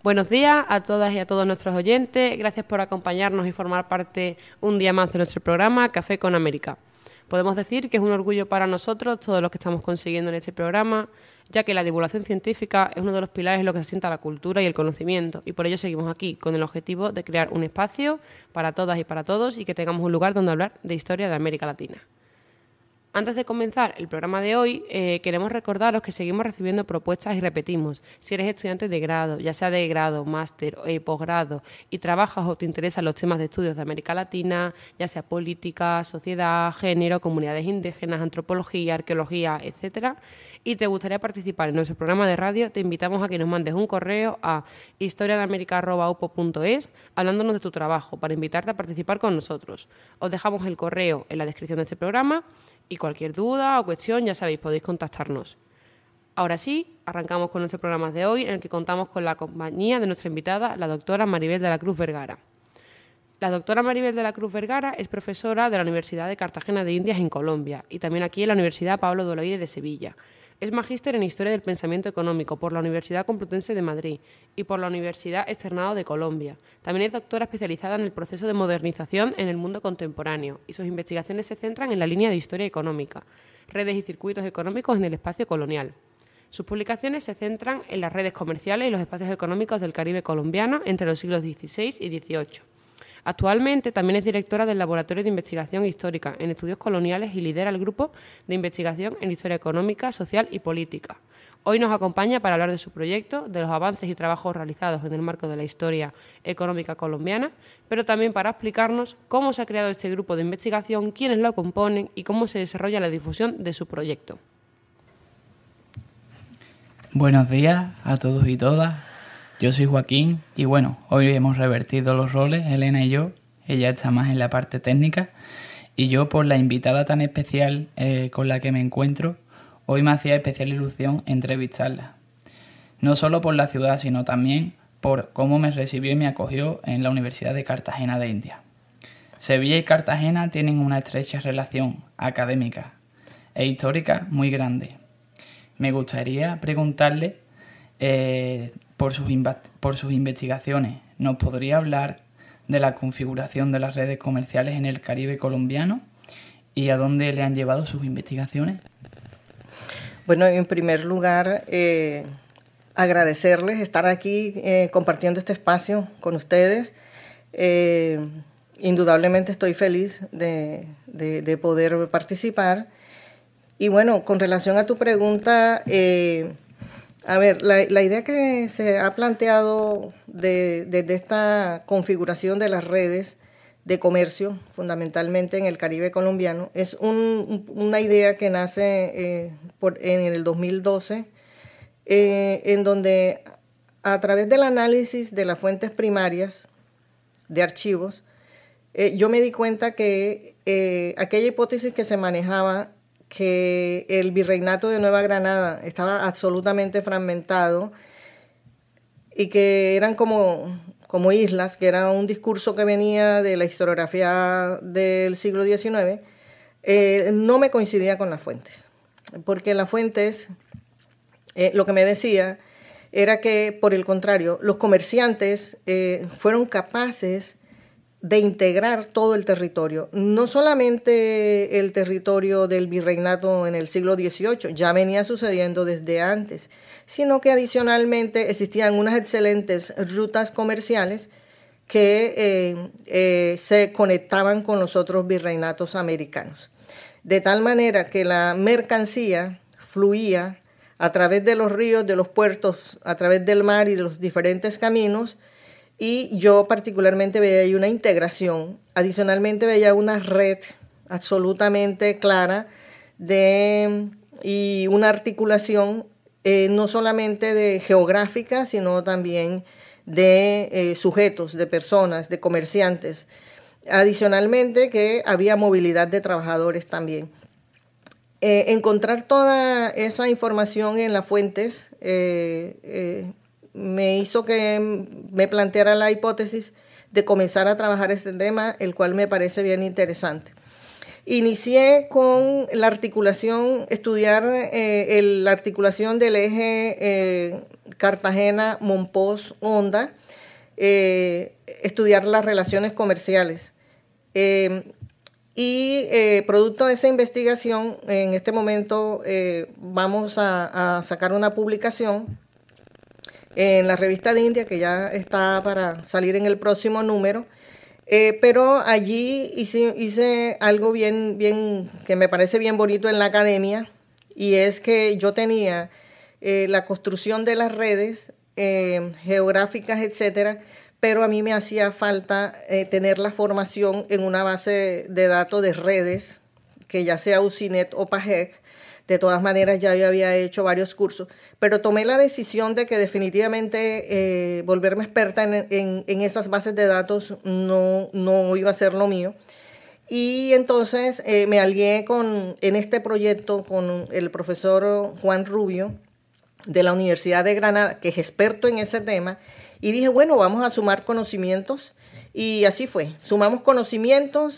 Buenos días a todas y a todos nuestros oyentes. Gracias por acompañarnos y formar parte un día más de nuestro programa Café con América. Podemos decir que es un orgullo para nosotros todo lo que estamos consiguiendo en este programa, ya que la divulgación científica es uno de los pilares en los que se asienta la cultura y el conocimiento, y por ello seguimos aquí, con el objetivo de crear un espacio para todas y para todos y que tengamos un lugar donde hablar de historia de América Latina. Antes de comenzar el programa de hoy, queremos recordaros que seguimos recibiendo propuestas y repetimos. Si eres estudiante de grado, ya sea de grado, máster, posgrado, y trabajas o te interesan los temas de estudios de América Latina, ya sea política, sociedad, género, comunidades indígenas, antropología, arqueología, etcétera, y te gustaría participar en nuestro programa de radio, te invitamos a que nos mandes un correo a historiadeamerica@upo.es hablándonos de tu trabajo para invitarte a participar con nosotros. Os dejamos el correo en la descripción de este programa. Y cualquier duda o cuestión, ya sabéis, podéis contactarnos. Ahora sí, arrancamos con nuestro programa de hoy, en el que contamos con la compañía de nuestra invitada, la doctora Maribel de la Cruz Vergara. La doctora Maribel de la Cruz Vergara es profesora de la Universidad de Cartagena de Indias en Colombia y también aquí en la Universidad Pablo de Olavide de Sevilla. Es magíster en Historia del Pensamiento Económico por la Universidad Complutense de Madrid y por la Universidad Externado de Colombia. También es doctora especializada en el proceso de modernización en el mundo contemporáneo y sus investigaciones se centran en la línea de Historia Económica, redes y circuitos económicos en el espacio colonial. Sus publicaciones se centran en las redes comerciales y los espacios económicos del Caribe colombiano entre los siglos XVI y XVIII. Actualmente también es directora del Laboratorio de Investigación Histórica en Estudios Coloniales y lidera el Grupo de Investigación en Historia Económica, Social y Política. Hoy nos acompaña para hablar de su proyecto, de los avances y trabajos realizados en el marco de la historia económica colombiana, pero también para explicarnos cómo se ha creado este grupo de investigación, quiénes lo componen y cómo se desarrolla la difusión de su proyecto. Buenos días a todos y todas. Yo soy Joaquín y bueno, hoy hemos revertido los roles, Elena y yo. Ella está más en la parte técnica y yo, por la invitada tan especial con la que me encuentro, hoy me hacía especial ilusión entrevistarla. No solo por la ciudad, sino también por cómo me recibió y me acogió en la Universidad de Cartagena de Indias. Sevilla y Cartagena tienen una estrecha relación académica e histórica muy grande. Me gustaría preguntarle por sus investigaciones. ¿Nos podría hablar de la configuración de las redes comerciales en el Caribe colombiano y a dónde le han llevado sus investigaciones? Bueno, en primer lugar, agradecerles estar aquí compartiendo este espacio con ustedes. Indudablemente estoy feliz de poder participar. Y bueno, con relación a tu pregunta, a ver, la idea que se ha planteado desde esta configuración de las redes de comercio, fundamentalmente en el Caribe colombiano, es una idea que nace en el 2012, en donde a través del análisis de las fuentes primarias de archivos, yo me di cuenta que aquella hipótesis que se manejaba, que el virreinato de Nueva Granada estaba absolutamente fragmentado y que eran como islas, que era un discurso que venía de la historiografía del siglo XIX, no me coincidía con las fuentes. Porque las fuentes, lo que me decía era que, por el contrario, los comerciantes fueron capaces de integrar todo el territorio, no solamente el territorio del virreinato en el siglo XVIII, ya venía sucediendo desde antes, sino que adicionalmente existían unas excelentes rutas comerciales que se conectaban con los otros virreinatos americanos. De tal manera que la mercancía fluía a través de los ríos, de los puertos, a través del mar y de los diferentes caminos. Y yo particularmente veía ahí una integración, adicionalmente veía una red absolutamente clara y una articulación no solamente geográfica, sino también de sujetos, de personas, de comerciantes. Adicionalmente que había movilidad de trabajadores también. Encontrar toda esa información en las fuentes me hizo que me planteara la hipótesis de comenzar a trabajar este tema, el cual me parece bien interesante. Inicié con la articulación, estudiar la articulación del eje Cartagena-Monpós-Honda, estudiar las relaciones comerciales. Producto de esa investigación, en este momento vamos a sacar una publicación en la revista de India, que ya está para salir en el próximo número, pero allí hice algo bien, que me parece bien bonito en la academia, y es que yo tenía la construcción de las redes geográficas, etcétera, pero a mí me hacía falta tener la formación en una base de datos de redes, que ya sea UCINET o PAGEC. De todas maneras, ya yo había hecho varios cursos, pero tomé la decisión de que definitivamente volverme experta en esas bases de datos no iba a ser lo mío. Y entonces me alié en este proyecto con el profesor Juan Rubio de la Universidad de Granada, que es experto en ese tema, y dije, bueno, vamos a sumar conocimientos. Y así fue, sumamos conocimientos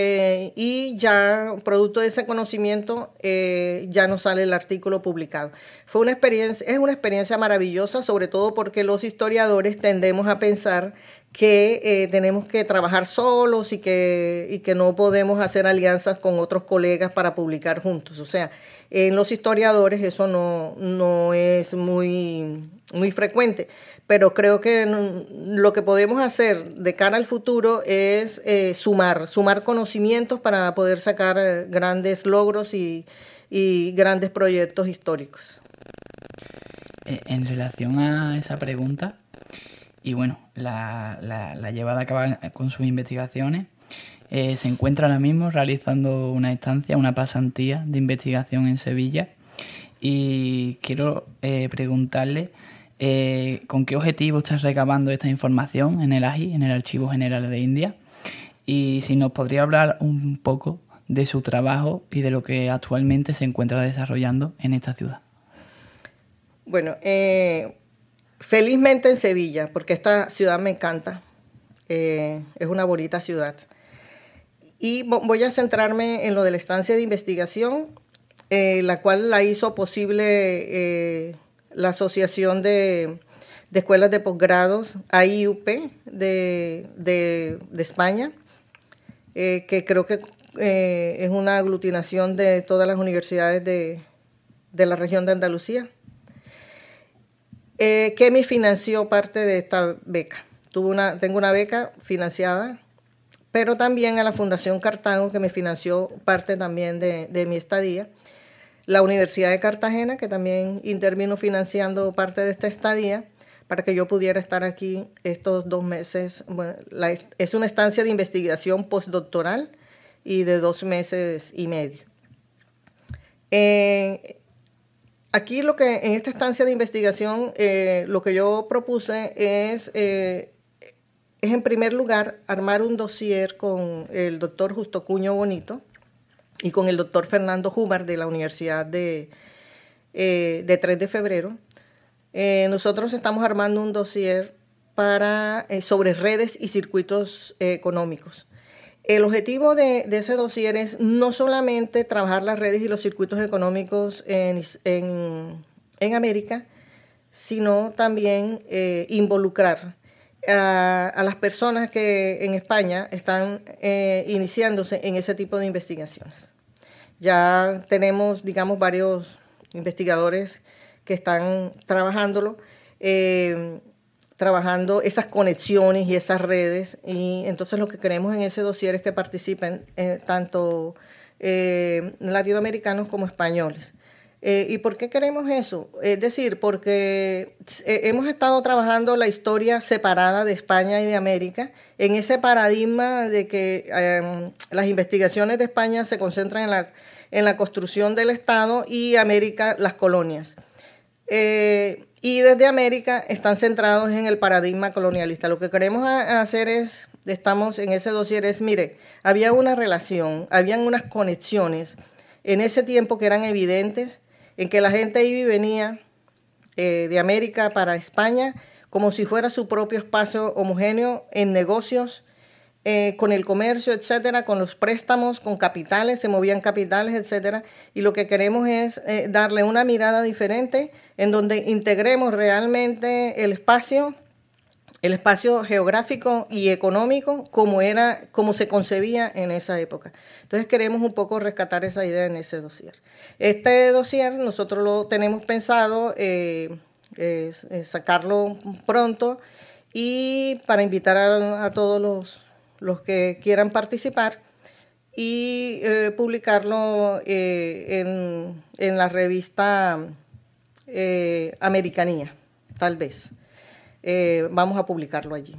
y ya producto de ese conocimiento ya nos sale el artículo publicado. Es una experiencia maravillosa, sobre todo porque los historiadores tendemos a pensar que tenemos que trabajar solos y que no podemos hacer alianzas con otros colegas para publicar juntos. O sea, en los historiadores eso no es muy frecuente. Pero creo que lo que podemos hacer de cara al futuro es sumar conocimientos para poder sacar grandes logros y grandes proyectos históricos. En relación a esa pregunta, y bueno, la llevada a cabo con sus investigaciones, se encuentra ahora mismo realizando una estancia, una pasantía de investigación en Sevilla, y quiero preguntarle ¿con qué objetivo estás recabando esta información en el AGI, en el Archivo General de India? Y si nos podría hablar un poco de su trabajo y de lo que actualmente se encuentra desarrollando en esta ciudad. Bueno, felizmente en Sevilla, porque esta ciudad me encanta. Es una bonita ciudad. Y voy a centrarme en lo de la estancia de investigación, la cual la hizo posible la Asociación de Escuelas de Posgrados, AIUP, de España, que creo que es una aglutinación de todas las universidades de la región de Andalucía, que me financió parte de esta beca. Tengo una beca financiada, pero también a la Fundación Cartago, que me financió parte también de mi estadía. La Universidad de Cartagena, que también intervino financiando parte de esta estadía para que yo pudiera estar aquí estos 2 meses. Bueno, es una estancia de investigación postdoctoral y de 2 meses y medio. Aquí en esta estancia de investigación lo que yo propuse es en primer lugar armar un dossier con el doctor Justo Cuño Bonito y con el doctor Fernando Júmar de la Universidad de 3 de febrero. Nosotros estamos armando un dossier sobre redes y circuitos económicos. El objetivo de ese dossier es no solamente trabajar las redes y los circuitos económicos en América, sino también involucrar a las personas que en España están iniciándose en ese tipo de investigaciones. Ya tenemos, digamos, varios investigadores que están trabajando esas conexiones y esas redes, y entonces lo que queremos en ese dossier es que participen tanto latinoamericanos como españoles. ¿Y por qué queremos eso? Es decir, porque hemos estado trabajando la historia separada de España y de América en ese paradigma de que las investigaciones de España se concentran en la construcción del Estado y América las colonias. Y desde América están centrados en el paradigma colonialista. Lo que queremos hacer estamos en ese dossier mire, había una relación, habían unas conexiones en ese tiempo que eran evidentes, en que la gente iba y venía de América para España como si fuera su propio espacio homogéneo en negocios, con el comercio, etcétera, con los préstamos, con capitales, se movían capitales, etcétera. Y lo que queremos es darle una mirada diferente en donde integremos realmente el espacio geográfico y económico como se concebía en esa época. Entonces queremos un poco rescatar esa idea en ese dossier. Este dossier nosotros lo tenemos pensado sacarlo pronto y para invitar a todos los que quieran participar y publicarlo en la revista Americanía, tal vez. Vamos a publicarlo allí.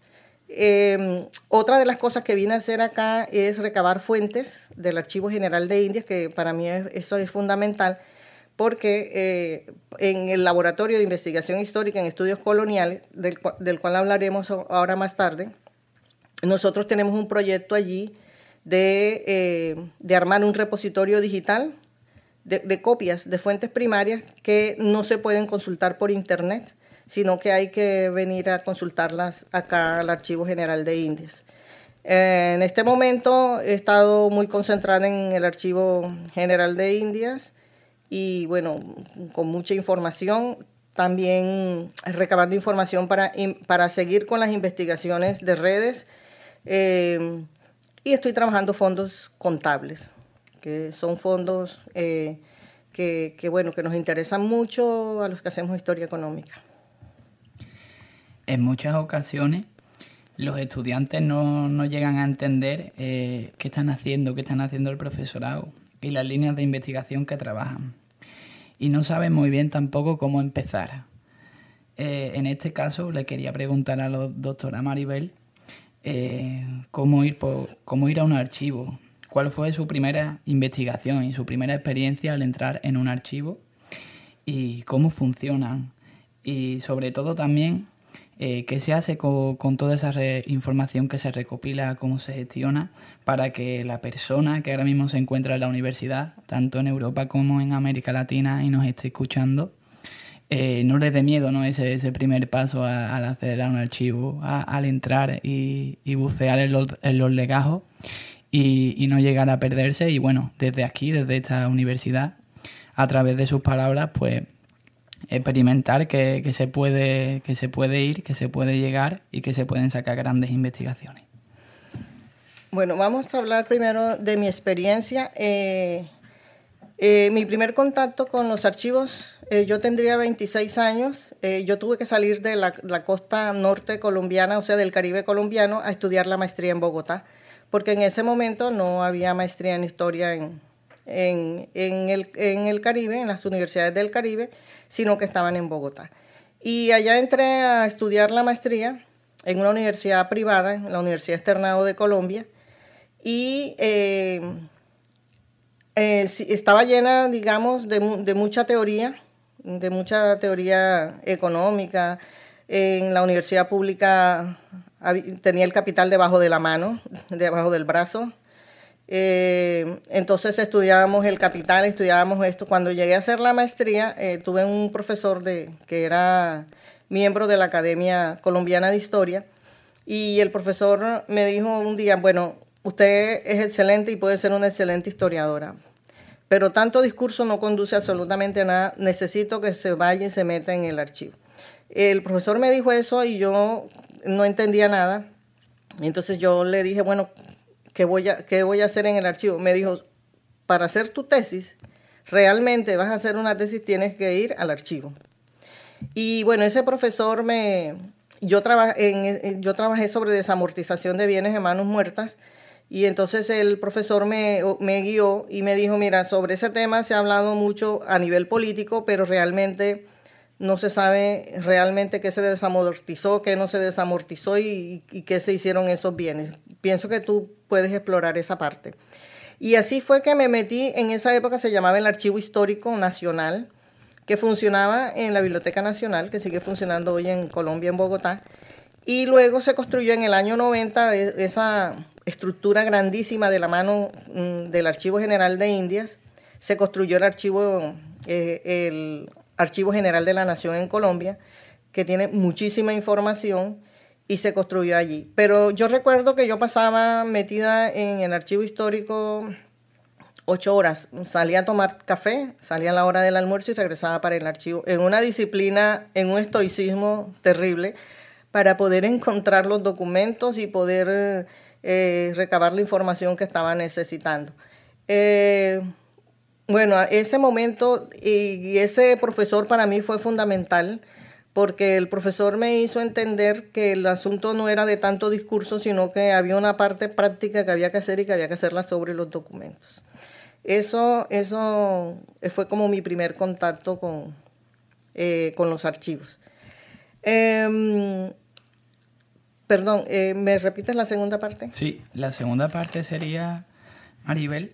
Otra de las cosas que vine a hacer acá es recabar fuentes del Archivo General de Indias, que para mí eso es fundamental, porque en el Laboratorio de Investigación Histórica en Estudios Coloniales, del cual hablaremos ahora más tarde, nosotros tenemos un proyecto allí de armar un repositorio digital de copias de fuentes primarias que no se pueden consultar por internet, sino que hay que venir a consultarlas acá al Archivo General de Indias. En este momento he estado muy concentrada en el Archivo General de Indias y, bueno, con mucha información, también recabando información para seguir con las investigaciones de redes, y estoy trabajando fondos contables, que son fondos que nos interesan mucho a los que hacemos historia económica. En muchas ocasiones los estudiantes no llegan a entender qué están haciendo el profesorado y las líneas de investigación que trabajan. Y no saben muy bien tampoco cómo empezar. En este caso le quería preguntar a la doctora Maribel cómo ir a un archivo, cuál fue su primera investigación y su primera experiencia al entrar en un archivo y cómo funcionan. Y sobre todo también qué se hace con toda esa información que se recopila, cómo se gestiona, para que la persona que ahora mismo se encuentra en la universidad, tanto en Europa como en América Latina, y nos esté escuchando, no le dé miedo, ¿no? ese primer paso al acceder a un archivo, al entrar y bucear en los legajos y no llegar a perderse. Y bueno, desde aquí, desde esta universidad, a través de sus palabras, pues experimentar que se puede ir, que se puede llegar y que se pueden sacar grandes investigaciones. Bueno, vamos a hablar primero de mi experiencia. Mi primer contacto con los archivos, yo tendría 26 años. Yo tuve que salir de la costa norte colombiana, o sea, del Caribe colombiano, a estudiar la maestría en Bogotá, porque en ese momento no había maestría en historia en el Caribe, en las universidades del Caribe, sino que estaban en Bogotá. Y allá entré a estudiar la maestría en una universidad privada, en la Universidad Externado de Colombia, y estaba llena, digamos, de mucha teoría económica. En la universidad pública tenía el capital debajo de la mano, debajo del brazo. Entonces estudiábamos el capital, estudiábamos esto. Cuando llegué a hacer la maestría, tuve un profesor que era miembro de la Academia Colombiana de Historia, y el profesor me dijo un día, bueno, usted es excelente y puede ser una excelente historiadora, pero tanto discurso no conduce absolutamente a nada, necesito que se vaya y se meta en el archivo. El profesor me dijo eso y yo no entendía nada. Entonces yo le dije, bueno, ¿qué voy a hacer en el archivo? Me dijo, para hacer tu tesis, realmente vas a hacer una tesis, tienes que ir al archivo. Y bueno, ese profesor yo trabajé sobre desamortización de bienes en manos muertas, y entonces el profesor me guió y me dijo, mira, sobre ese tema se ha hablado mucho a nivel político, pero realmente no se sabe realmente qué se desamortizó, qué no se desamortizó y qué se hicieron esos bienes. Pienso que tú puedes explorar esa parte. Y así fue que me metí, en esa época se llamaba el Archivo Histórico Nacional, que funcionaba en la Biblioteca Nacional, que sigue funcionando hoy en Colombia, en Bogotá. Y luego se construyó en el año 90 esa estructura grandísima de la mano del Archivo General de Indias. Se construyó el Archivo General de la Nación en Colombia, que tiene muchísima información. y se construyó allí. Pero yo recuerdo que yo pasaba metida en el archivo histórico 8 horas. Salía a tomar café, salía a la hora del almuerzo y regresaba para el archivo, en una disciplina, en un estoicismo terrible, para poder encontrar los documentos y poder recabar la información que estaba necesitando. Bueno, ese momento y ese profesor para mí fue fundamental, porque el profesor me hizo entender que el asunto no era de tanto discurso, sino que había una parte práctica que había que hacer y que había que hacerla sobre los documentos. Eso fue como mi primer contacto con los archivos. Perdón, ¿me repites la segunda parte? Sí, la segunda parte sería, Maribel,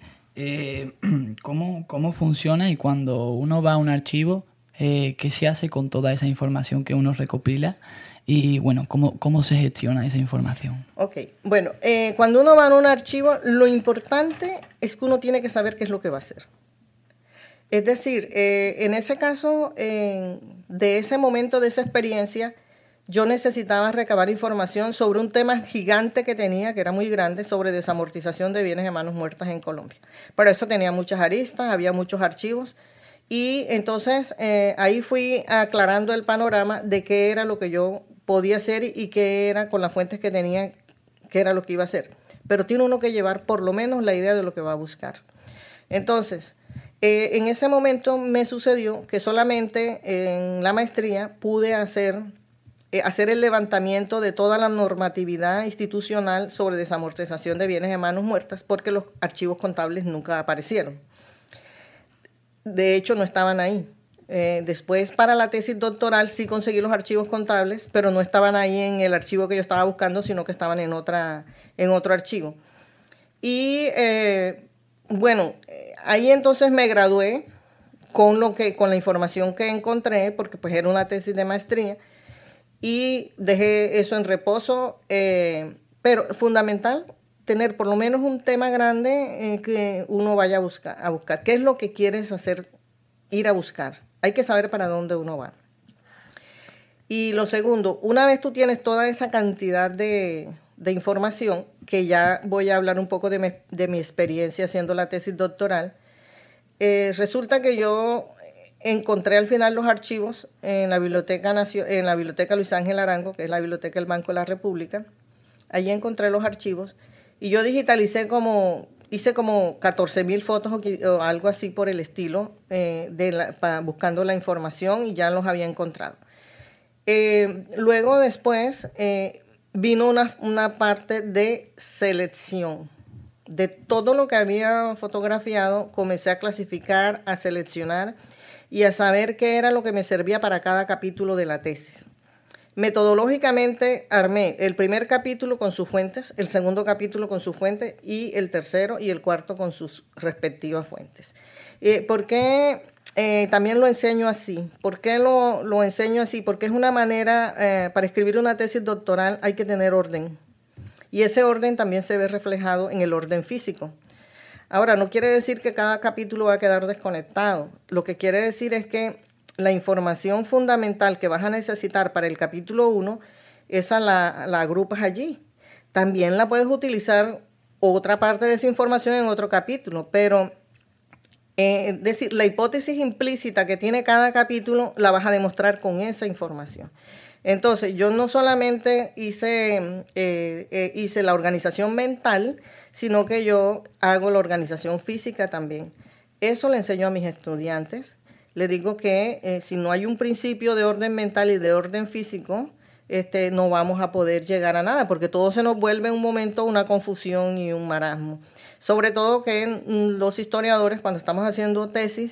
¿cómo funciona y cuando uno va a un archivo, qué se hace con toda esa información que uno recopila y, bueno, cómo se gestiona esa información? Ok, bueno, cuando uno va a un archivo, lo importante es que uno tiene que saber qué es lo que va a hacer. Es decir, en ese caso, de ese momento, de esa experiencia, yo necesitaba recabar información sobre un tema gigante que tenía, que era muy grande, sobre desamortización de bienes de manos muertas en Colombia. Pero eso tenía muchas aristas, había muchos archivos, y entonces ahí fui aclarando el panorama de qué era lo que yo podía hacer y qué era con las fuentes que tenía, qué era lo que iba a hacer. Pero tiene uno que llevar por lo menos la idea de lo que va a buscar. Entonces, en ese momento me sucedió que solamente en la maestría pude hacer el levantamiento de toda la normatividad institucional sobre desamortización de bienes de manos muertas, porque los archivos contables nunca aparecieron. De hecho, no estaban ahí. Después, para la tesis doctoral, sí conseguí los archivos contables, pero no estaban ahí en el archivo que yo estaba buscando, sino que estaban en otro archivo. Y bueno, ahí entonces me gradué con la información que encontré, porque pues era una tesis de maestría, y dejé eso en reposo, pero fundamental tener por lo menos un tema grande que uno vaya a buscar. ¿Qué es lo que quieres hacer, ir a buscar? Hay que saber para dónde uno va. Y lo segundo, una vez tú tienes toda esa cantidad de información, que ya voy a hablar un poco de mi experiencia haciendo la tesis doctoral, resulta que yo encontré al final los archivos en la biblioteca Luis Ángel Arango, que es la biblioteca del Banco de la República. Allí encontré los archivos y yo hice como 14,000 fotos o algo así por el estilo, buscando la información, y ya los había encontrado. Luego después vino una parte de selección. De todo lo que había fotografiado, comencé a clasificar, a seleccionar y a saber qué era lo que me servía para cada capítulo de la tesis. Metodológicamente armé el primer capítulo con sus fuentes, el segundo capítulo con sus fuentes y el tercero y el cuarto con sus respectivas fuentes. ¿Por qué también lo enseño así? ¿Por qué lo enseño así? Porque es una manera, para escribir una tesis doctoral hay que tener orden. Y ese orden también se ve reflejado en el orden físico. Ahora, no quiere decir que cada capítulo va a quedar desconectado. Lo que quiere decir es que la información fundamental que vas a necesitar para el capítulo 1, esa la agrupas allí. También la puedes utilizar otra parte de esa información en otro capítulo, pero es decir, la hipótesis implícita que tiene cada capítulo la vas a demostrar con esa información. Entonces, yo no solamente hice la organización mental, sino que yo hago la organización física también. Eso le enseño a mis estudiantes. Les digo que si no hay un principio de orden mental y de orden físico, no vamos a poder llegar a nada, porque todo se nos vuelve en un momento una confusión y un marasmo. Sobre todo que los historiadores, cuando estamos haciendo tesis,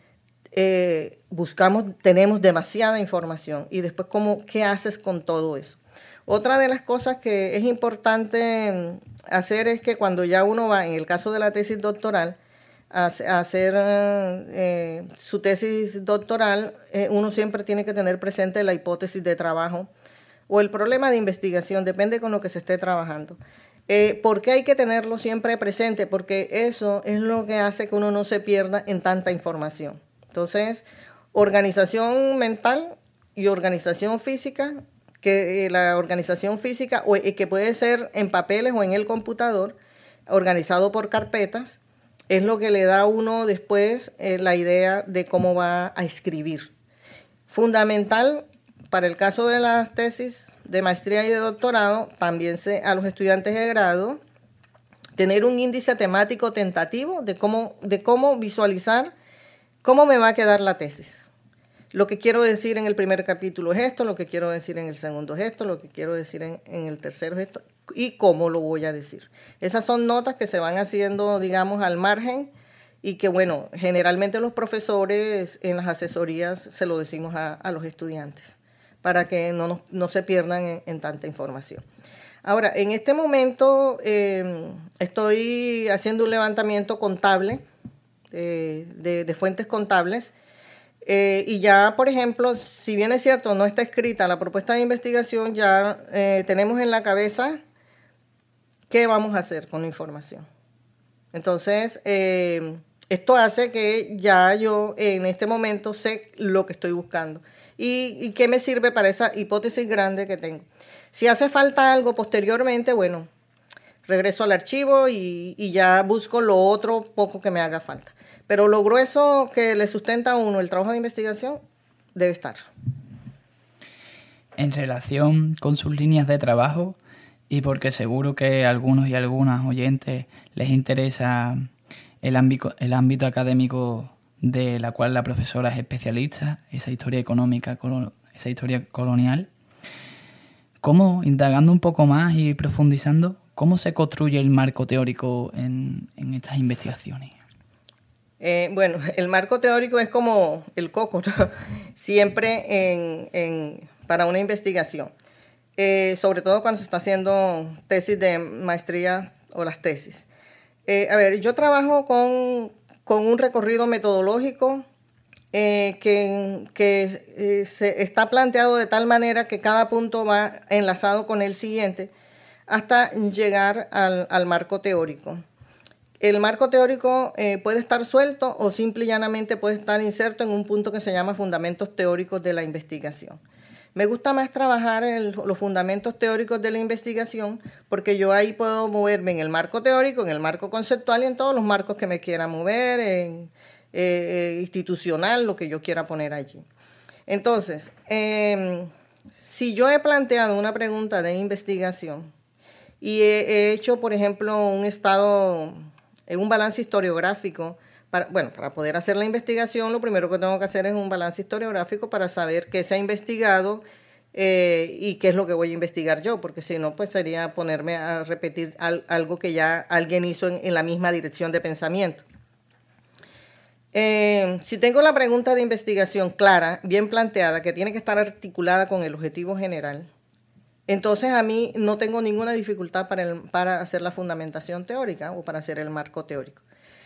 tenemos demasiada información y después ¿qué haces con todo eso? Otra de las cosas que es importante hacer es que cuando ya uno va, en el caso de la tesis doctoral, a hacer su tesis doctoral, uno siempre tiene que tener presente la hipótesis de trabajo o el problema de investigación, depende con lo que se esté trabajando. ¿Por qué hay que tenerlo siempre presente? Porque eso es lo que hace que uno no se pierda en tanta información. Entonces, organización mental y organización física que la organización física, o que puede ser en papeles o en el computador, organizado por carpetas, es lo que le da a uno después la idea de cómo va a escribir. Fundamental para el caso de las tesis de maestría y de doctorado, también a los estudiantes de grado, tener un índice temático tentativo de cómo visualizar cómo me va a quedar la tesis. Lo que quiero decir en el primer capítulo es esto, lo que quiero decir en el segundo es esto, lo que quiero decir en el tercero es esto, y cómo lo voy a decir. Esas son notas que se van haciendo, digamos, al margen, y que, bueno, generalmente los profesores en las asesorías se lo decimos a los estudiantes, para que no se pierdan en tanta información. Ahora, en este momento estoy haciendo un levantamiento contable, de fuentes contables, y ya, por ejemplo, si bien es cierto, no está escrita la propuesta de investigación, ya tenemos en la cabeza qué vamos a hacer con la información. Entonces, esto hace que ya yo en este momento sé lo que estoy buscando y qué me sirve para esa hipótesis grande que tengo. Si hace falta algo posteriormente, bueno, regreso al archivo y ya busco lo otro poco que me haga falta. Pero lo grueso que le sustenta a uno el trabajo de investigación debe estar. En relación con sus líneas de trabajo, y porque seguro que a algunos y algunas oyentes les interesa el ámbito académico de la cual la profesora es especialista, esa historia económica, esa historia colonial, ¿cómo, indagando un poco más y profundizando, cómo se construye el marco teórico en estas investigaciones? Bueno, el marco teórico es como el coco, ¿no? Siempre para una investigación, sobre todo cuando se está haciendo tesis de maestría o las tesis. Yo trabajo con un recorrido metodológico que se está planteado de tal manera que cada punto va enlazado con el siguiente hasta llegar al marco teórico. El marco teórico puede estar suelto o simple y llanamente puede estar inserto en un punto que se llama fundamentos teóricos de la investigación. Me gusta más trabajar en los fundamentos teóricos de la investigación porque yo ahí puedo moverme en el marco teórico, en el marco conceptual y en todos los marcos que me quiera mover, en institucional, lo que yo quiera poner allí. Entonces, si yo he planteado una pregunta de investigación y he hecho, por ejemplo, un balance historiográfico, para poder hacer la investigación, lo primero que tengo que hacer es un balance historiográfico para saber qué se ha investigado y qué es lo que voy a investigar yo, porque si no, pues sería ponerme a repetir algo que ya alguien hizo en la misma dirección de pensamiento. Si tengo la pregunta de investigación clara, bien planteada, que tiene que estar articulada con el objetivo general, entonces a mí no tengo ninguna dificultad para hacer la fundamentación teórica o para hacer el marco teórico.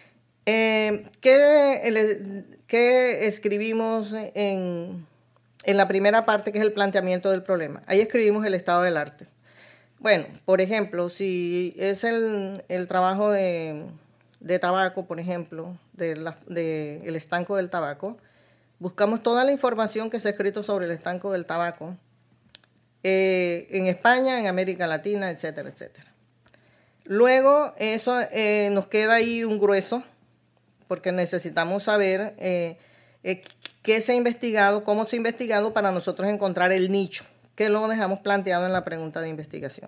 ¿Qué escribimos en la primera parte, que es el planteamiento del problema? Ahí escribimos el estado del arte. Bueno, por ejemplo, si es el trabajo de tabaco, por ejemplo, el estanco del tabaco, buscamos toda la información que se ha escrito sobre el estanco del tabaco en España, en América Latina, etcétera, etcétera. Luego, eso nos queda ahí un grueso, porque necesitamos saber qué se ha investigado, cómo se ha investigado, para nosotros encontrar el nicho, que lo dejamos planteado en la pregunta de investigación.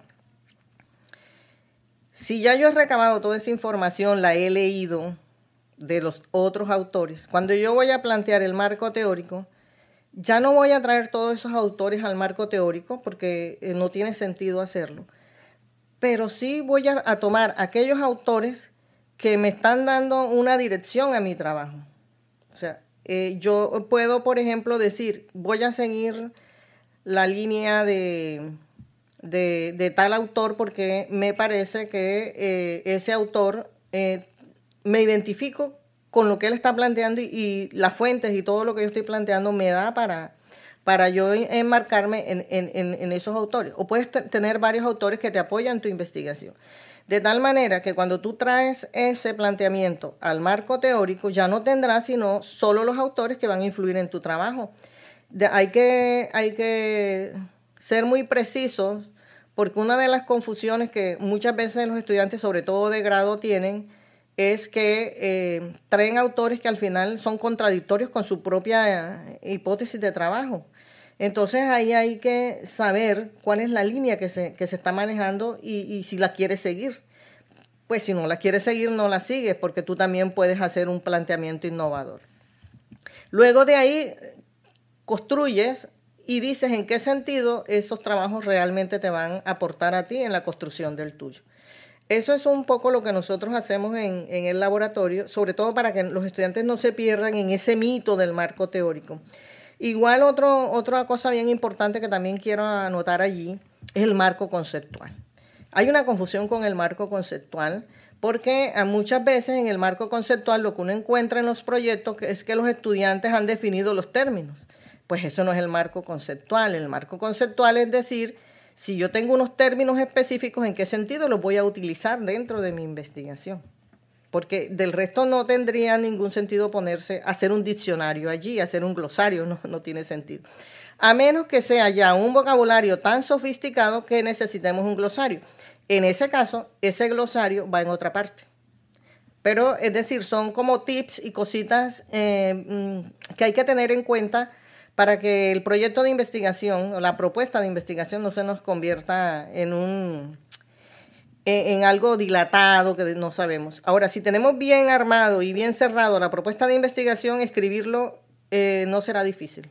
Si ya yo he recabado toda esa información, la he leído de los otros autores, cuando yo voy a plantear el marco teórico, ya no voy a traer todos esos autores al marco teórico, porque no tiene sentido hacerlo, pero sí voy a tomar aquellos autores que me están dando una dirección a mi trabajo. O sea, yo puedo, por ejemplo, decir, voy a seguir la línea de tal autor porque me parece que ese autor me identifico con lo que él está planteando y las fuentes y todo lo que yo estoy planteando me da para yo enmarcarme en esos autores. O puedes tener varios autores que te apoyan tu investigación. De tal manera que cuando tú traes ese planteamiento al marco teórico, ya no tendrás sino solo los autores que van a influir en tu trabajo. Hay que ser muy precisos, porque una de las confusiones que muchas veces los estudiantes, sobre todo de grado, tienen es que traen autores que al final son contradictorios con su propia hipótesis de trabajo. Entonces ahí hay que saber cuál es la línea que se está manejando y si la quieres seguir. Pues si no la quieres seguir, no la sigues, porque tú también puedes hacer un planteamiento innovador. Luego de ahí construyes y dices en qué sentido esos trabajos realmente te van a aportar a ti en la construcción del tuyo. Eso es un poco lo que nosotros hacemos en el laboratorio, sobre todo para que los estudiantes no se pierdan en ese mito del marco teórico. Igual otra cosa bien importante que también quiero anotar allí es el marco conceptual. Hay una confusión con el marco conceptual porque muchas veces en el marco conceptual lo que uno encuentra en los proyectos es que los estudiantes han definido los términos. Pues eso no es el marco conceptual. El marco conceptual es decir, si yo tengo unos términos específicos, ¿en qué sentido los voy a utilizar dentro de mi investigación? Porque del resto no tendría ningún sentido ponerse a hacer un diccionario allí, hacer un glosario, no tiene sentido. A menos que sea ya un vocabulario tan sofisticado que necesitemos un glosario. En ese caso, ese glosario va en otra parte. Pero, es decir, son como tips y cositas que hay que tener en cuenta para que el proyecto de investigación o la propuesta de investigación no se nos convierta en algo dilatado que no sabemos. Ahora, si tenemos bien armado y bien cerrado la propuesta de investigación, escribirlo no será difícil.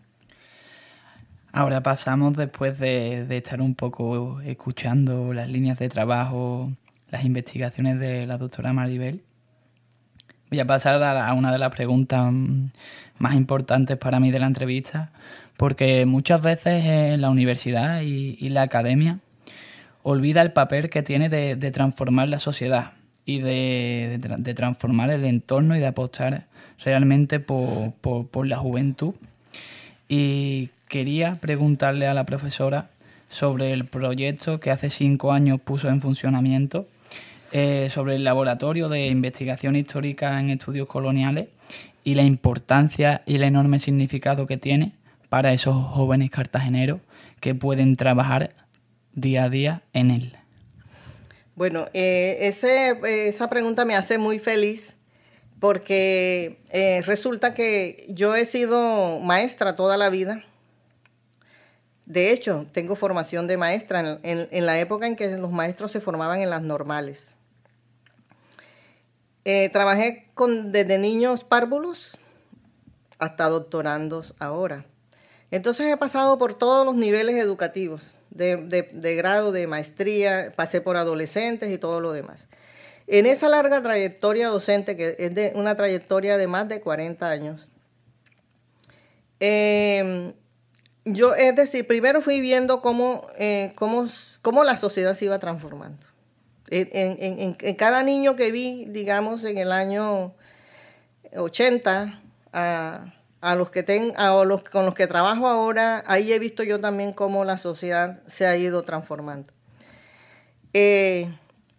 Ahora pasamos, después de estar un poco escuchando las líneas de trabajo, las investigaciones de la doctora Maribel, voy a pasar a una de las preguntas más importantes para mí de la entrevista, porque muchas veces la universidad y la academia olvida el papel que tiene de transformar la sociedad y de transformar el entorno y de apostar realmente por la juventud. Y quería preguntarle a la profesora sobre el proyecto que hace 5 años puso en funcionamiento, sobre el Laboratorio de Investigación Histórica en Estudios Coloniales y la importancia y el enorme significado que tiene para esos jóvenes cartageneros que pueden trabajar día a día en él. Bueno, esa pregunta me hace muy feliz porque resulta que yo he sido maestra toda la vida. De hecho, tengo formación de maestra en la época en que los maestros se formaban en las normales. Trabajé desde niños párvulos hasta doctorandos ahora. Entonces he pasado por todos los niveles educativos, de grado, de maestría, pasé por adolescentes y todo lo demás. En esa larga trayectoria docente, que es de una trayectoria de más de 40 años, yo, es decir, primero fui viendo cómo la sociedad se iba transformando. En cada niño que vi, digamos, en el año 80, con los que trabajo ahora, ahí he visto yo también cómo la sociedad se ha ido transformando. Y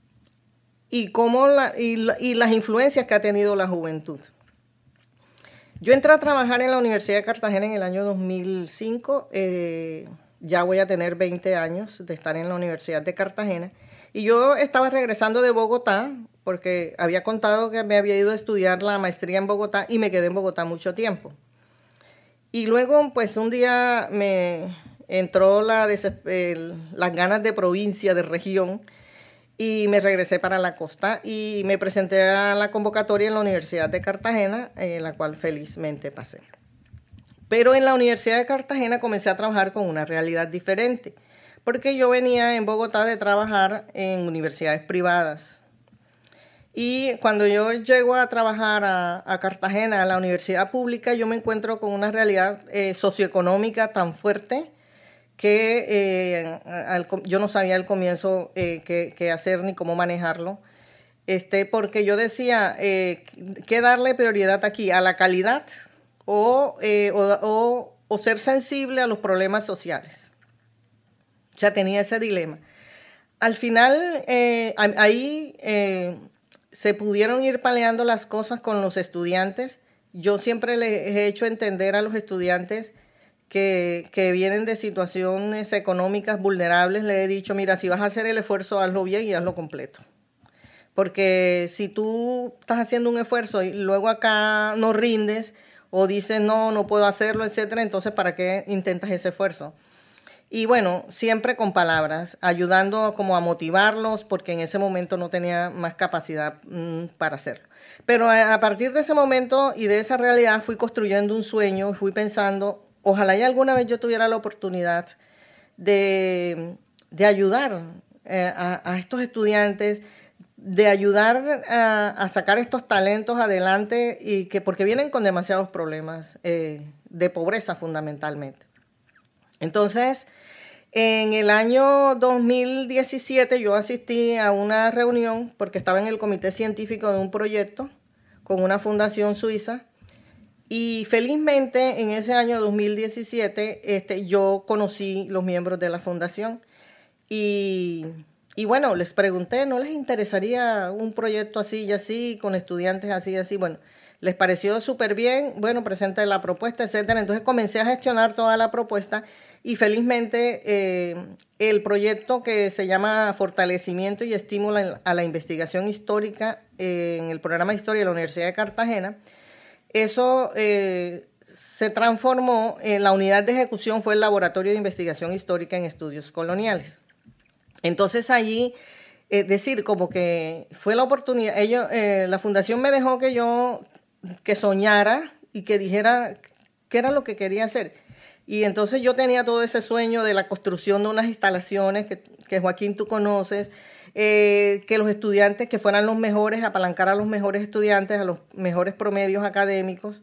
las influencias que ha tenido la juventud. Yo entré a trabajar en la Universidad de Cartagena en el año 2005, ya voy a tener 20 años de estar en la Universidad de Cartagena, y yo estaba regresando de Bogotá, porque había contado que me había ido a estudiar la maestría en Bogotá y me quedé en Bogotá mucho tiempo. Y luego, pues un día me entró las ganas de provincia, de región, y me regresé para la costa y me presenté a la convocatoria en la Universidad de Cartagena, la cual felizmente pasé. Pero en la Universidad de Cartagena comencé a trabajar con una realidad diferente, porque yo venía en Bogotá de trabajar en universidades privadas. Y cuando yo llego a trabajar a Cartagena, a la universidad pública, yo me encuentro con una realidad socioeconómica tan fuerte que yo no sabía al comienzo qué hacer ni cómo manejarlo, porque yo decía, ¿qué darle prioridad aquí? ¿A la calidad o ser sensible a los problemas sociales? O sea, tenía ese dilema. Al final, ahí se pudieron ir paleando las cosas con los estudiantes. Yo siempre les he hecho entender a los estudiantes que vienen de situaciones económicas vulnerables, le he dicho, mira, si vas a hacer el esfuerzo, hazlo bien y hazlo completo. Porque si tú estás haciendo un esfuerzo y luego acá no rindes o dices, no puedo hacerlo, etcétera, entonces ¿para qué intentas ese esfuerzo? Y bueno, siempre con palabras, ayudando como a motivarlos, porque en ese momento no tenía más capacidad para hacerlo. Pero a partir de ese momento y de esa realidad fui construyendo un sueño, fui pensando, ojalá y alguna vez yo tuviera la oportunidad de ayudar a estos estudiantes, de ayudar a sacar estos talentos adelante, y porque vienen con demasiados problemas de pobreza fundamentalmente. Entonces, en el año 2017 yo asistí a una reunión porque estaba en el comité científico de un proyecto con una fundación suiza, y felizmente en ese año 2017 yo conocí los miembros de la fundación y bueno, les pregunté, ¿no les interesaría un proyecto así y así, con estudiantes así y así? Bueno, les pareció súper bien, bueno, presenté la propuesta, etcétera. Entonces comencé a gestionar toda la propuesta y felizmente el proyecto que se llama Fortalecimiento y Estímulo a la Investigación Histórica en el programa de Historia de la Universidad de Cartagena, eso se transformó en la unidad de ejecución, fue el Laboratorio de Investigación Histórica en Estudios Coloniales. Entonces allí, decir, como que fue la oportunidad, la fundación me dejó que soñara y que dijera qué era lo que quería hacer. Y entonces yo tenía todo ese sueño de la construcción de unas instalaciones que Joaquín, tú conoces, que los estudiantes que fueran los mejores, apalancar a los mejores estudiantes, a los mejores promedios académicos.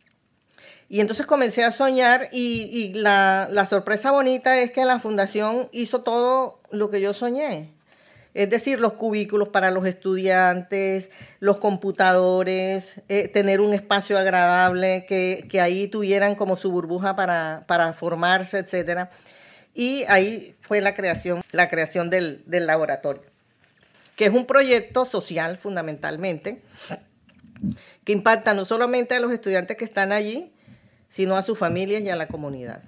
Y entonces comencé a soñar y la sorpresa bonita es que la fundación hizo todo lo que yo soñé. Es decir, los cubículos para los estudiantes, los computadores, tener un espacio agradable, que ahí tuvieran como su burbuja para formarse, etc. Y ahí fue la creación del laboratorio, que es un proyecto social fundamentalmente, que impacta no solamente a los estudiantes que están allí, sino a sus familias y a la comunidad.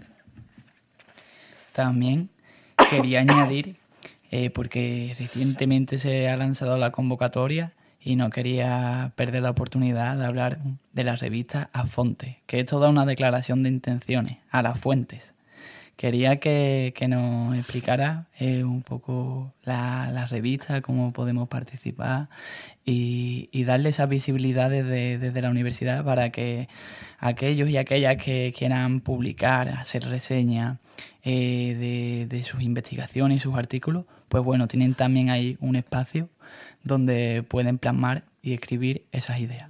También quería añadir, porque recientemente se ha lanzado la convocatoria y no quería perder la oportunidad de hablar de la revista A Fontes, que es toda una declaración de intenciones, a las fuentes. Quería que nos explicara un poco la revista, cómo podemos participar y darle esa visibilidad desde la universidad para que aquellos y aquellas que quieran publicar, hacer reseñas de sus investigaciones y sus artículos, pues bueno, tienen también ahí un espacio donde pueden plasmar y escribir esas ideas.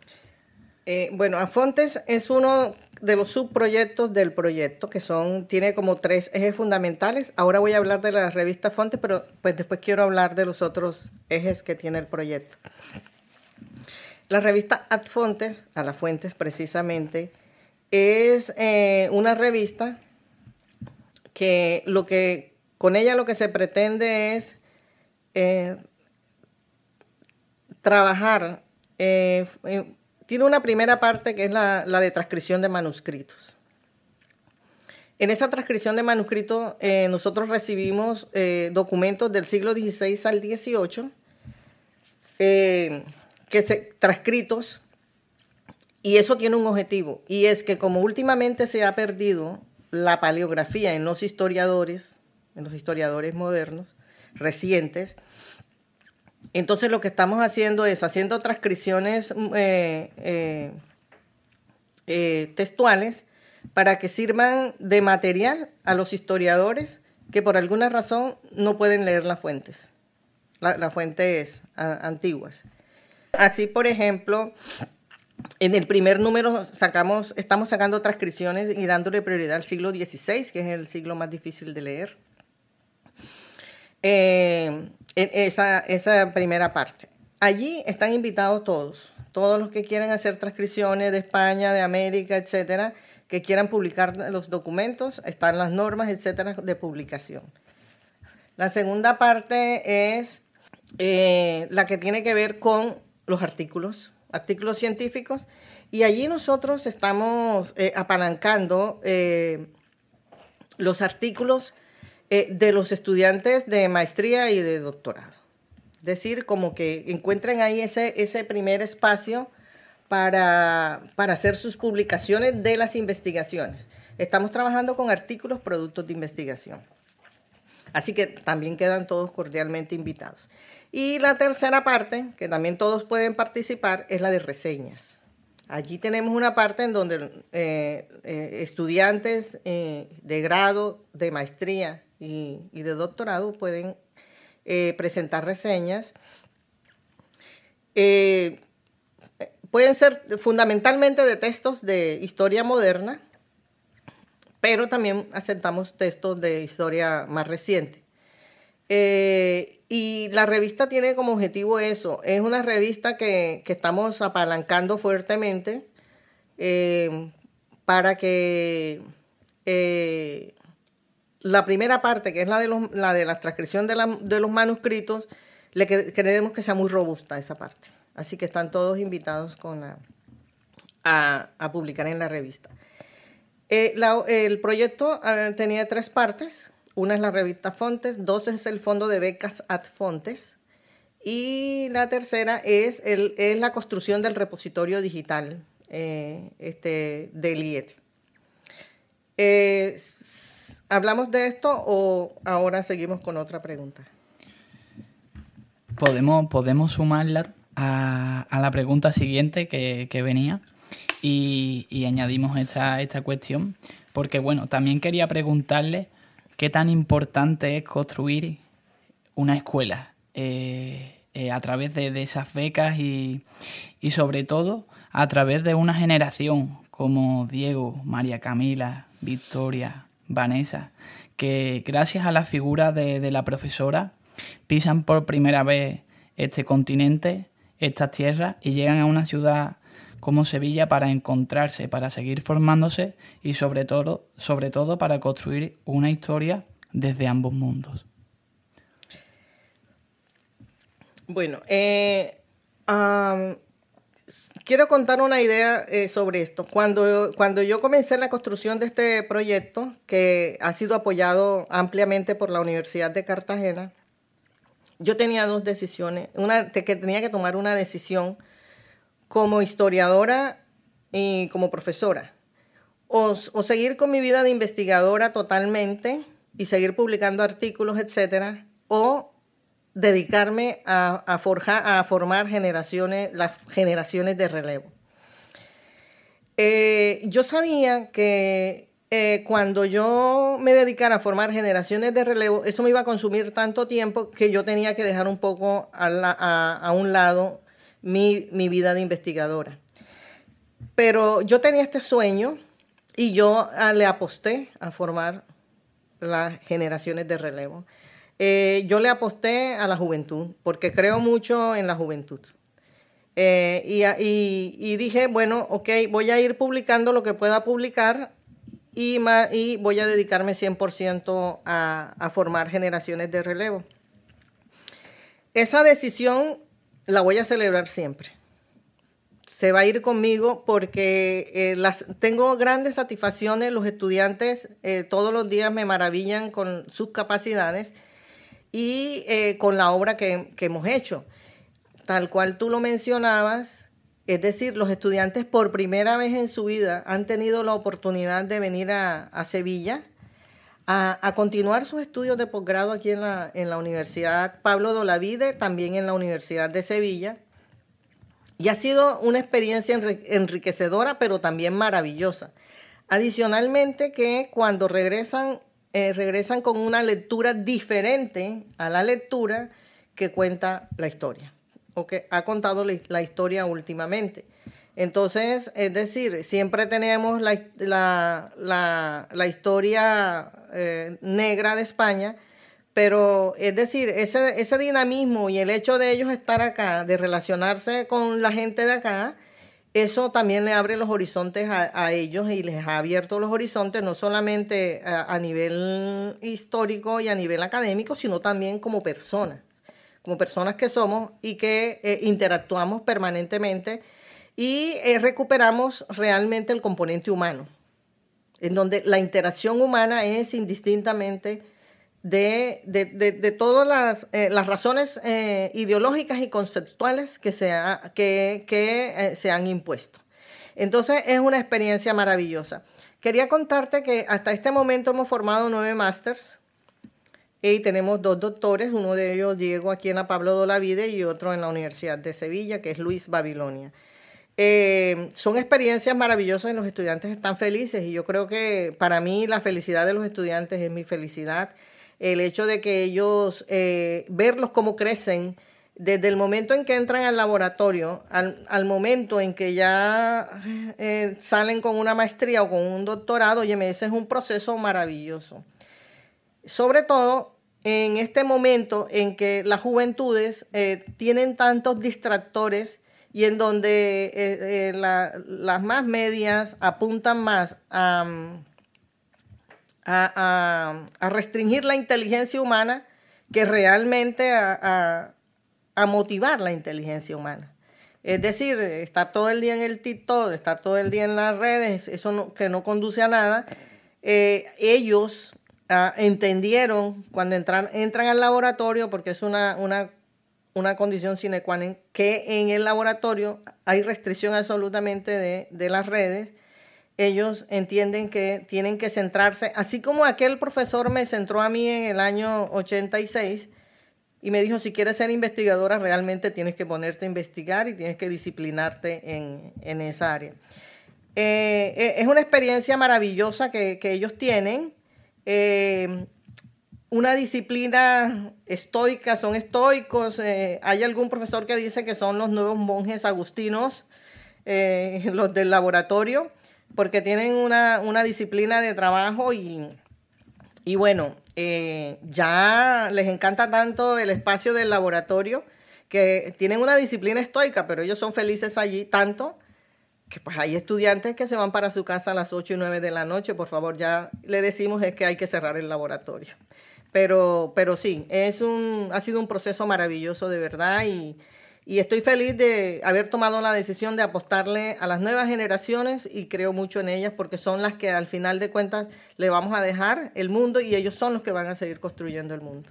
Bueno, A Fontes es uno de los subproyectos del proyecto, tiene como 3 ejes fundamentales. Ahora voy a hablar de la revista Fontes, pero pues después quiero hablar de los otros ejes que tiene el proyecto. La revista Ad Fontes, a las fuentes precisamente, es una revista que con ella lo que se pretende es trabajar. Tiene una primera parte que es la de transcripción de manuscritos. En esa transcripción de manuscritos nosotros recibimos documentos del siglo XVI al XVIII transcritos, y eso tiene un objetivo, y es que como últimamente se ha perdido la paleografía en los historiadores modernos, recientes, entonces lo que estamos haciendo es haciendo transcripciones textuales para que sirvan de material a los historiadores que por alguna razón no pueden leer las fuentes antiguas. Así, por ejemplo, en el primer número estamos sacando transcripciones y dándole prioridad al siglo XVI, que es el siglo más difícil de leer. Esa primera parte. Allí están invitados todos los que quieran hacer transcripciones de España, de América, etcétera, que quieran publicar los documentos, están las normas, etcétera, de publicación. La segunda parte es la que tiene que ver con los artículos científicos, Y allí nosotros estamos apalancando los artículos de los estudiantes de maestría y de doctorado. Es decir, como que encuentren ahí ese primer espacio para hacer sus publicaciones de las investigaciones. Estamos trabajando con artículos, productos de investigación. Así que también quedan todos cordialmente invitados. Y la tercera parte, que también todos pueden participar, es la de reseñas. Allí tenemos una parte en donde estudiantes de grado, de maestría y de doctorado pueden presentar reseñas. Pueden ser fundamentalmente de textos de historia moderna, pero también aceptamos textos de historia más reciente. Y la revista tiene como objetivo eso. Es una revista que estamos apalancando fuertemente para que la primera parte, que es la de la transcripción de los manuscritos, queremos que sea muy robusta esa parte. Así que están todos invitados a publicar en la revista. El proyecto tenía 3 partes. Una es la revista Fontes, 2 es el fondo de becas ad Fontes y la tercera es la construcción del repositorio digital del IET. ¿Hablamos de esto o ahora seguimos con otra pregunta? Podemos sumarla a la pregunta siguiente que venía y añadimos esta cuestión, porque bueno, también quería preguntarle qué tan importante es construir una escuela a través de esas becas y sobre todo a través de una generación como Diego, María Camila, Victoria, Vanessa, que gracias a la figura de la profesora pisan por primera vez este continente, estas tierras y llegan a una ciudad como Sevilla para encontrarse, para seguir formándose y sobre todo para construir una historia desde ambos mundos. Bueno, quiero contar una idea sobre esto. Cuando yo comencé la construcción de este proyecto, que ha sido apoyado ampliamente por la Universidad de Cartagena, yo tenía 2 decisiones. Que tenía que tomar una decisión como historiadora y como profesora, o seguir con mi vida de investigadora totalmente y seguir publicando artículos, etcétera, o dedicarme a formar las generaciones de relevo. Yo sabía que cuando yo me dedicara a formar generaciones de relevo, eso me iba a consumir tanto tiempo que yo tenía que dejar un poco a un lado mi vida de investigadora. Pero yo tenía este sueño y yo le aposté a formar las generaciones de relevo. Yo le aposté a la juventud, porque creo mucho en la juventud. Y dije, bueno, ok, voy a ir publicando lo que pueda publicar y voy a dedicarme 100% a formar generaciones de relevo. Esa decisión la voy a celebrar siempre. Se va a ir conmigo porque tengo grandes satisfacciones. Los estudiantes todos los días me maravillan con sus capacidades y con la obra que hemos hecho. Tal cual tú lo mencionabas, es decir, los estudiantes por primera vez en su vida han tenido la oportunidad de venir a Sevilla a continuar sus estudios de posgrado aquí en la Universidad Pablo de Olavide, también en la Universidad de Sevilla. Y ha sido una experiencia enriquecedora, pero también maravillosa. Adicionalmente que cuando regresan con una lectura diferente a la lectura que cuenta la historia, o que ha contado la historia últimamente. Entonces, es decir, siempre tenemos la historia negra de España, pero es decir, ese dinamismo y el hecho de ellos estar acá, de relacionarse con la gente de acá, eso también le abre los horizontes a ellos y les ha abierto los horizontes no solamente a nivel histórico y a nivel académico, sino también como personas que somos y que interactuamos permanentemente y recuperamos realmente el componente humano, en donde la interacción humana es indistintamente de todas las razones ideológicas y conceptuales que se han impuesto. Entonces es una experiencia maravillosa. Quería contarte que hasta este momento hemos formado 9 másters y tenemos 2 doctores, uno de ellos Diego aquí en la Pablo de Olavide y otro en la Universidad de Sevilla, que es Luis Babilonia. Son experiencias maravillosas y los estudiantes están felices, y yo creo que para mí la felicidad de los estudiantes es mi felicidad. El hecho de que ellos, verlos cómo crecen desde el momento en que entran al laboratorio al momento en que ya salen con una maestría o con un doctorado, oye, ese es un proceso maravilloso. Sobre todo en este momento en que las juventudes tienen tantos distractores y en donde las más medias apuntan más a restringir la inteligencia humana que realmente a motivar la inteligencia humana. Es decir, estar todo el día en el TikTok, estar todo el día en las redes, eso que no conduce a nada. Ellos entendieron cuando entran al laboratorio, porque es una condición sine qua non, que en el laboratorio hay restricción absolutamente de las redes. Ellos entienden que tienen que centrarse, así como aquel profesor me centró a mí en el año 86 y me dijo, si quieres ser investigadora realmente tienes que ponerte a investigar y tienes que disciplinarte en esa área. Es una experiencia maravillosa que ellos tienen. Una disciplina estoica, son estoicos. Hay algún profesor que dice que son los nuevos monjes agustinos, los del laboratorio, porque tienen una disciplina de trabajo y bueno, ya les encanta tanto el espacio del laboratorio que tienen una disciplina estoica, pero ellos son felices allí tanto que pues hay estudiantes que se van para su casa a las 8 y 9 de la noche. Por favor, ya le decimos es que hay que cerrar el laboratorio. Pero sí, ha sido un proceso maravilloso de verdad y estoy feliz de haber tomado la decisión de apostarle a las nuevas generaciones y creo mucho en ellas porque son las que al final de cuentas le vamos a dejar el mundo y ellos son los que van a seguir construyendo el mundo.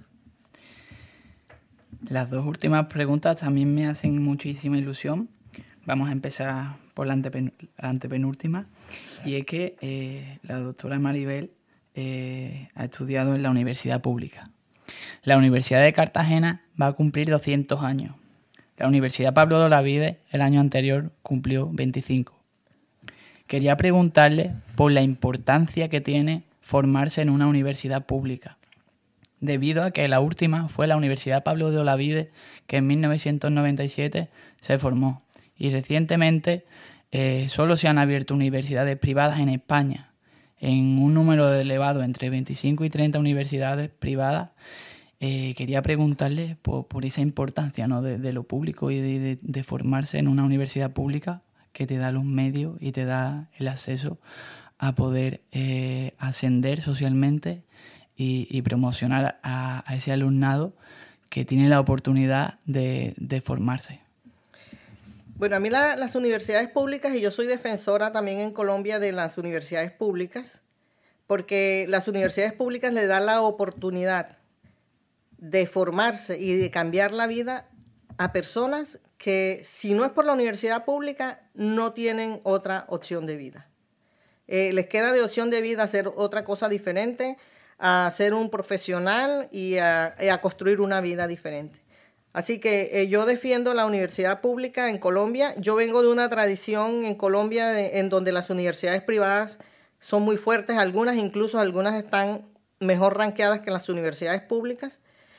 Las 2 últimas preguntas también me hacen muchísima ilusión. Vamos a empezar por la antepenúltima, y es que la doctora Maribel ha estudiado en la universidad pública. La Universidad de Cartagena va a cumplir 200 años. La Universidad Pablo de Olavide el año anterior cumplió 25. Quería preguntarle por la importancia que tiene formarse en una universidad pública, debido a que la última fue la Universidad Pablo de Olavide, que en 1997 se formó. Y recientemente solo se han abierto universidades privadas en España, en un número elevado, entre 25 y 30 universidades privadas. Quería preguntarle por esa importancia, ¿no?, de lo público y de formarse en una universidad pública que te da los medios y te da el acceso a poder ascender socialmente y promocionar a ese alumnado que tiene la oportunidad de formarse. Bueno, a mí las universidades públicas, y yo soy defensora también en Colombia de las universidades públicas, porque las universidades públicas le dan la oportunidad de formarse y de cambiar la vida a personas que, si no es por la universidad pública, no tienen otra opción de vida. Les queda de opción de vida hacer otra cosa diferente, a ser un profesional y a construir una vida diferente. Así que yo defiendo la universidad pública en Colombia. Yo vengo de una tradición en Colombia en donde las universidades privadas son muy fuertes, incluso algunas están mejor rankeadas que las universidades públicas.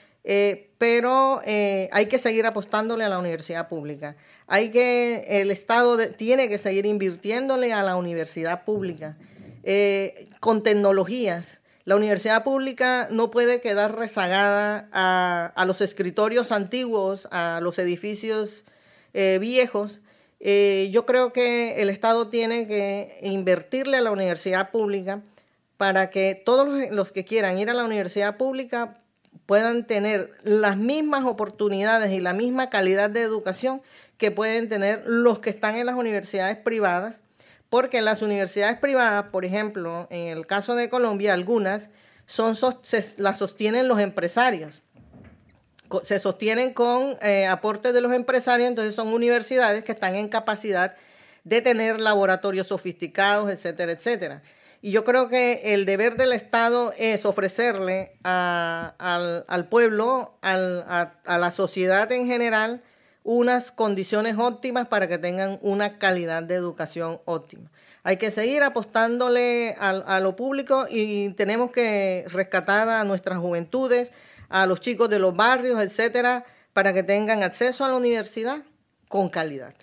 Pero hay que seguir apostándole a la universidad pública. El Estado tiene que seguir invirtiéndole a la universidad pública con tecnologías. La universidad pública no puede quedar rezagada a los escritorios antiguos, a los edificios viejos. Yo creo que el Estado tiene que invertirle a la universidad pública para que todos los que quieran ir a la universidad pública puedan tener las mismas oportunidades y la misma calidad de educación que pueden tener los que están en las universidades privadas, porque en las universidades privadas, por ejemplo, en el caso de Colombia, algunas las sostienen los empresarios. Se sostienen con aportes de los empresarios, entonces son universidades que están en capacidad de tener laboratorios sofisticados, etcétera, etcétera. Y yo creo que el deber del Estado es ofrecerle al pueblo, a la sociedad en general, unas condiciones óptimas para que tengan una calidad de educación óptima. Hay que seguir apostándole a lo público y tenemos que rescatar a nuestras juventudes, a los chicos de los barrios, etcétera, para que tengan acceso a la universidad con calidad.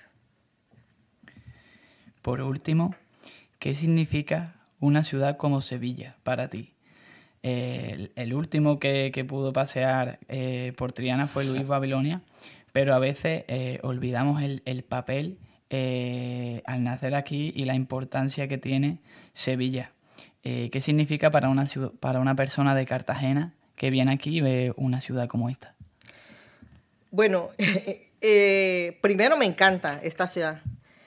Por último, ¿qué significa una ciudad como Sevilla para ti? El último que pudo pasear por Triana fue Luis Babilonia, pero a veces olvidamos el papel al nacer aquí y la importancia que tiene Sevilla. ¿Qué significa para una persona de Cartagena que viene aquí y ve una ciudad como esta? Bueno, primero me encanta esta ciudad.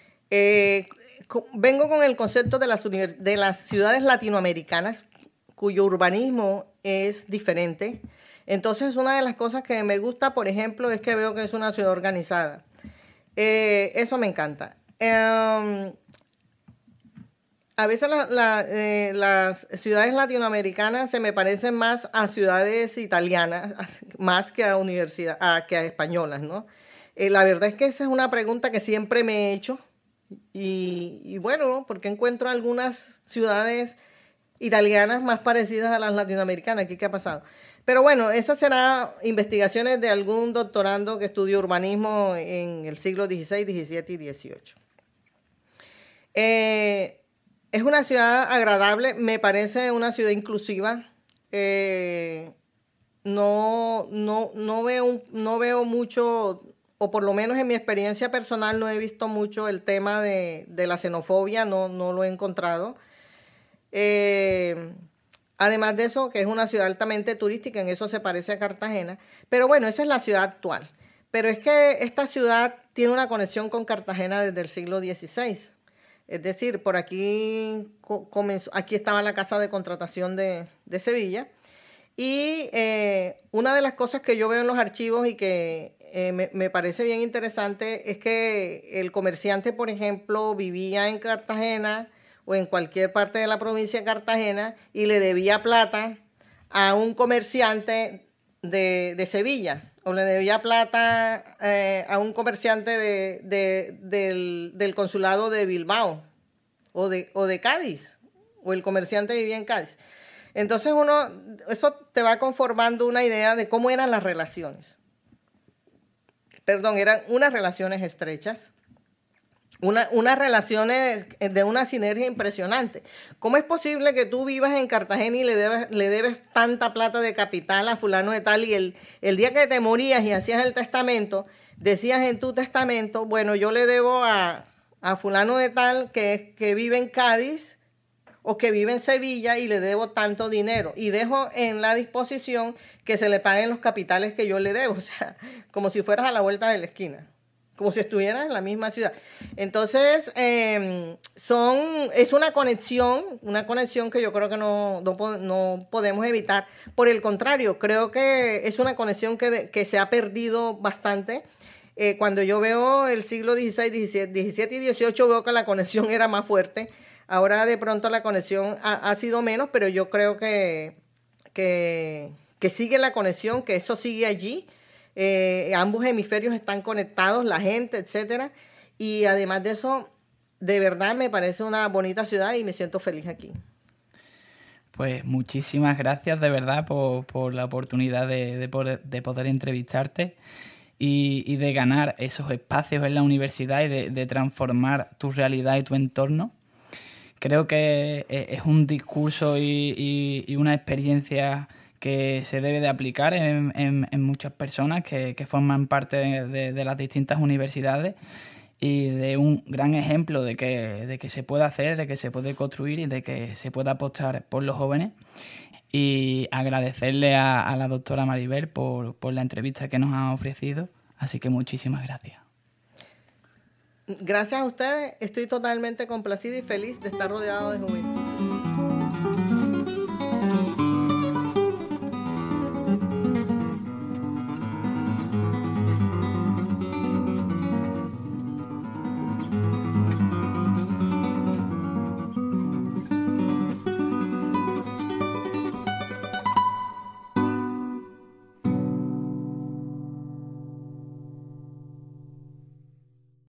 Vengo con el concepto de las ciudades latinoamericanas, cuyo urbanismo es diferente. Entonces, una de las cosas que me gusta, por ejemplo, es que veo que es una ciudad organizada. Eso me encanta. A veces las ciudades latinoamericanas se me parecen más a ciudades italianas, más que a españolas, ¿no? La verdad es que esa es una pregunta que siempre me he hecho. Y bueno, porque encuentro algunas ciudades italianas más parecidas a las latinoamericanas. ¿Qué ha pasado? Pero bueno, esas serán investigaciones de algún doctorando que estudió urbanismo en el siglo XVI, XVII y XVIII. Es una ciudad agradable, me parece una ciudad inclusiva. No veo mucho, o por lo menos en mi experiencia personal no he visto mucho el tema de la xenofobia, no lo he encontrado. Además de eso, que es una ciudad altamente turística, en eso se parece a Cartagena. Pero bueno, esa es la ciudad actual. Pero es que esta ciudad tiene una conexión con Cartagena desde el siglo XVI. Es decir, por aquí aquí estaba la casa de contratación de Sevilla. Y una de las cosas que yo veo en los archivos y que me parece bien interesante es que el comerciante, por ejemplo, vivía en Cartagena o en cualquier parte de la provincia de Cartagena y le debía plata a un comerciante de Sevilla, o le debía plata a un comerciante del consulado de Bilbao o de Cádiz, o el comerciante vivía en Cádiz. Entonces eso te va conformando una idea de cómo eran las relaciones. Perdón, eran unas relaciones estrechas, unas relaciones de una sinergia impresionante. ¿Cómo es posible que tú vivas en Cartagena y le debes tanta plata de capital a fulano de tal, y el día que te morías y hacías el testamento, decías en tu testamento, bueno, yo le debo a fulano de tal que vive en Cádiz o que vive en Sevilla y le debo tanto dinero y dejo en la disposición que se le paguen los capitales que yo le debo? O sea, como si fueras a la vuelta de la esquina, como si estuvieras en la misma ciudad. Entonces, es una conexión que yo creo que no podemos evitar. Por el contrario, creo que es una conexión que se ha perdido bastante. Cuando yo veo el siglo XVI, XVII y XVIII, veo que la conexión era más fuerte. Ahora de pronto la conexión ha sido menos, pero yo creo que sigue la conexión, que eso sigue allí. Ambos hemisferios están conectados, la gente, etcétera. Y además de eso, de verdad me parece una bonita ciudad y me siento feliz aquí. Pues muchísimas gracias de verdad por la oportunidad de poder entrevistarte y de ganar esos espacios en la universidad y de transformar tu realidad y tu entorno. Creo que es un discurso y una experiencia que se debe de aplicar en muchas personas que forman parte de las distintas universidades, y de un gran ejemplo de que se puede hacer, de que se puede construir y de que se puede apostar por los jóvenes. Y agradecerle a la doctora Maribel por la entrevista que nos ha ofrecido. Así que muchísimas gracias. Gracias a ustedes, estoy totalmente complacida y feliz de estar rodeado de juventud.